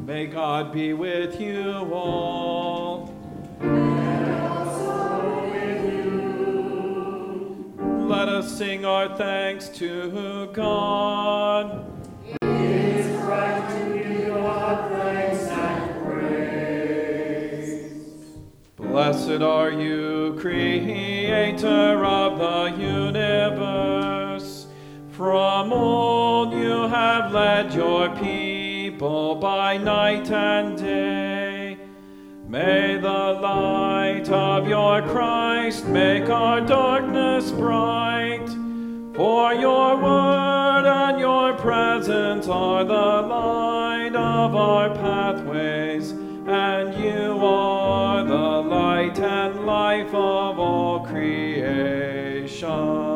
May God be with you all. And also with you. Let us sing our thanks to God. It is right to give God thanks and praise. Blessed are you, Creator of the universe. From old you have led your people by night and day. May the light of your Christ make our darkness bright. For your word and your presence are the light of our pathways, and you are the light and life of all creation.